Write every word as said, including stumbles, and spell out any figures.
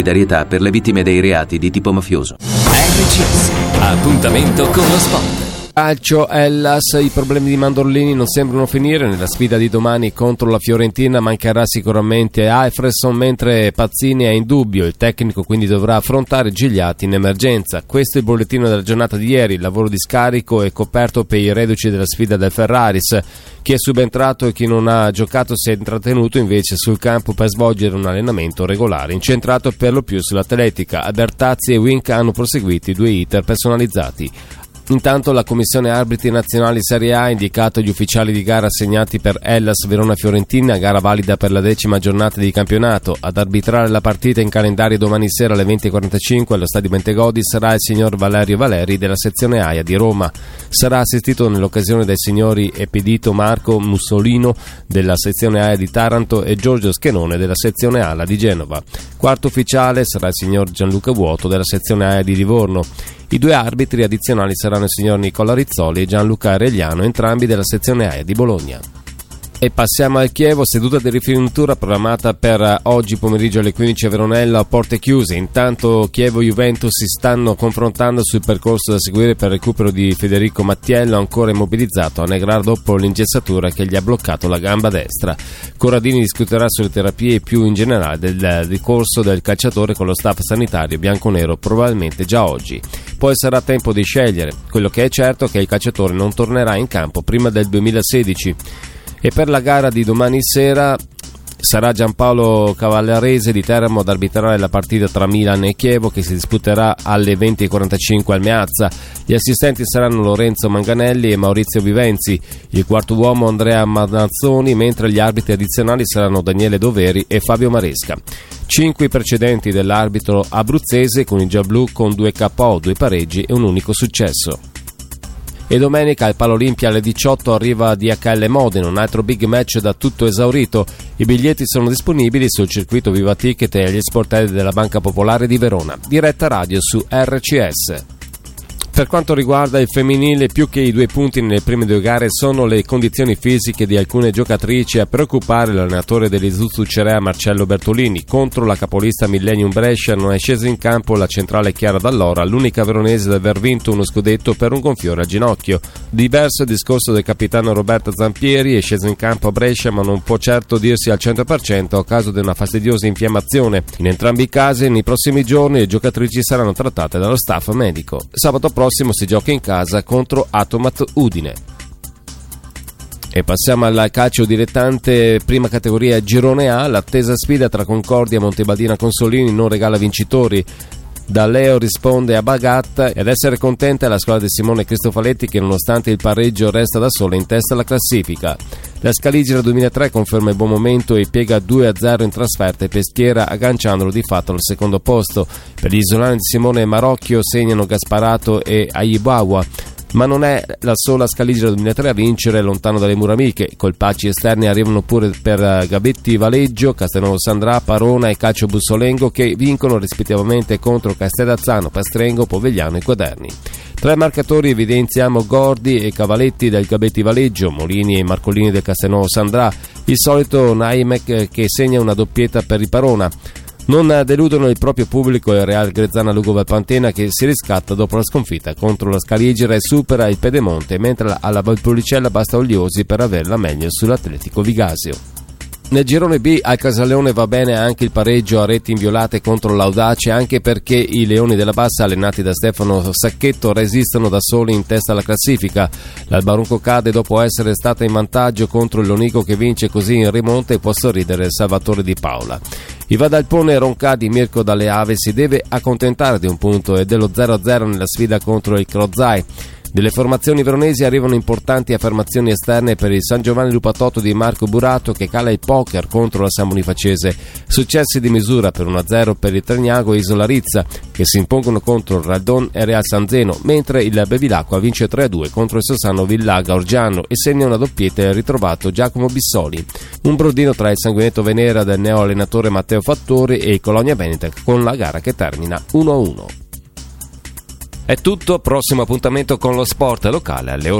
Solidarietà per le vittime dei reati di tipo mafioso. R C S, appuntamento con lo sport. Calcio, Hellas, i problemi di Mandorlini non sembrano finire. Nella sfida di domani contro la Fiorentina mancherà sicuramente Alfredson, mentre Pazzini è in dubbio. Il tecnico quindi dovrà affrontare Gigliati in emergenza. Questo è il bollettino della giornata di ieri. Il lavoro di scarico è coperto per i reduci della sfida del Ferraris. Chi è subentrato e chi non ha giocato si è intrattenuto invece sul campo per svolgere un allenamento regolare, incentrato per lo più sull'atletica. Albertazzi e Wink hanno proseguito i due iter personalizzati. Intanto la Commissione Arbitri Nazionali Serie A ha indicato gli ufficiali di gara assegnati per Hellas Verona-Fiorentina, gara valida per la decima giornata di campionato. Ad arbitrare la partita in calendario domani sera alle venti e quarantacinque allo stadio Bentegodi sarà il signor Valerio Valeri della sezione Aia di Roma. Sarà assistito nell'occasione dai signori Epidito Marco Mussolino della sezione Aia di Taranto e Giorgio Schenone della sezione Ala di Genova. Quarto ufficiale sarà il signor Gianluca Vuoto della sezione Aia di Livorno. I due arbitri addizionali saranno il signor Nicola Rizzoli e Gianluca Aregliano, entrambi della sezione Aia di Bologna. E passiamo al Chievo, seduta di rifinitura programmata per oggi pomeriggio alle quindici a Veronella a porte chiuse. Intanto Chievo e Juventus si stanno confrontando sul percorso da seguire per il recupero di Federico Mattiello, ancora immobilizzato a Negrar dopo l'ingessatura che gli ha bloccato la gamba destra. Corradini discuterà sulle terapie e più in generale del ricorso del calciatore con lo staff sanitario bianconero probabilmente già oggi. Poi sarà tempo di scegliere. Quello che è certo è che il calciatore non tornerà in campo prima del duemilasedici. E per la gara di domani sera sarà Giampaolo Cavallarese di Teramo ad arbitrare la partita tra Milan e Chievo, che si disputerà alle venti e quarantacinque al Meazza. Gli assistenti saranno Lorenzo Manganelli e Maurizio Vivenzi, il quarto uomo Andrea Manazzoni, mentre gli arbitri addizionali saranno Daniele Doveri e Fabio Maresca. Cinque precedenti dell'arbitro abruzzese con i gialloblu con due K O, due pareggi e un unico successo. E domenica al Palo Olimpia alle diciotto arriva D H L Modena, un altro big match da tutto esaurito. I biglietti sono disponibili sul circuito Viva Ticket e agli sportelli della Banca Popolare di Verona. Diretta radio su R C S. Per quanto riguarda il femminile, più che i due punti nelle prime due gare sono le condizioni fisiche di alcune giocatrici a preoccupare l'allenatore dell'Isuzu Cerea Marcello Bertolini. Contro la capolista Millennium Brescia non è scesa in campo la centrale Chiara Dall'Ora, l'unica veronese ad aver vinto uno scudetto per un gonfiore al ginocchio. Diverso il discorso del capitano Roberto Zampieri, è sceso in campo a Brescia ma non può certo dirsi al cento per cento a causa di una fastidiosa infiammazione. In entrambi i casi nei prossimi giorni le giocatrici saranno trattate dallo staff medico. Sabato prossimo si gioca in casa contro Atomat Udine. E passiamo al calcio dilettante, prima categoria Girone A. L'attesa sfida tra Concordia e Montebaldina Consolini non regala vincitori. Da Leo risponde a Bagat ed essere contenta è la squadra di Simone Cristofaletti, che nonostante il pareggio resta da sola in testa alla classifica. La Scaligera duemilatré conferma il buon momento e piega due a zero in trasferta e Peschiera, agganciandolo di fatto al secondo posto. Per gli isolani di Simone Marocchio segnano Gasparato e Aibawa. Ma non è la sola Scaligera duemilatré a vincere lontano dalle mura amiche. I colpacci esterni arrivano pure per Gabetti Valeggio, Castelnuovo Sandrà, Parona e Calcio Bussolengo, che vincono rispettivamente contro Castellazzano, Pastrengo, Povegliano e Quaderni. Tra i marcatori evidenziamo Gordi e Cavaletti del Gabetti Valeggio, Molini e Marcolini del Castelnuovo Sandrà, il solito Naimek che segna una doppietta per il Parona. Non deludono il proprio pubblico il Real Grezzana Lugo Valpantena, che si riscatta dopo la sconfitta contro la Scaligera e supera il Pedemonte, mentre alla Valpolicella basta Ogliosi per averla meglio sull'Atletico Vigasio. Nel girone B al Casaleone va bene anche il pareggio a reti inviolate contro l'Audace, anche perché i Leoni della Bassa, allenati da Stefano Sacchetto, resistono da soli in testa alla classifica. L'Albarunco cade dopo essere stata in vantaggio contro il Lonico, che vince così in rimonta e può sorridere il Salvatore Di Paola. Il Vadalpone Ronca di Mirko Dalle Ave si deve accontentare di un punto e dello zero a zero nella sfida contro il Crozai. Delle formazioni veronesi arrivano importanti affermazioni esterne per il San Giovanni Lupatotto di Marco Burato, che cala il poker contro la San Bonifacese. Successi di misura per uno a zero per il Tragnago e Isola Rizza, che si impongono contro il Raldon e Real San Zeno, mentre il Bevilacqua vince tre a due contro il Sossano Villaga Orgiano e segna una doppietta il ritrovato Giacomo Bissoli. Un brodino tra il sanguinetto Venera del neo allenatore Matteo Fattori e il Colonia Veneta, con la gara che termina uno a uno. È tutto, prossimo appuntamento con lo sport locale alle ore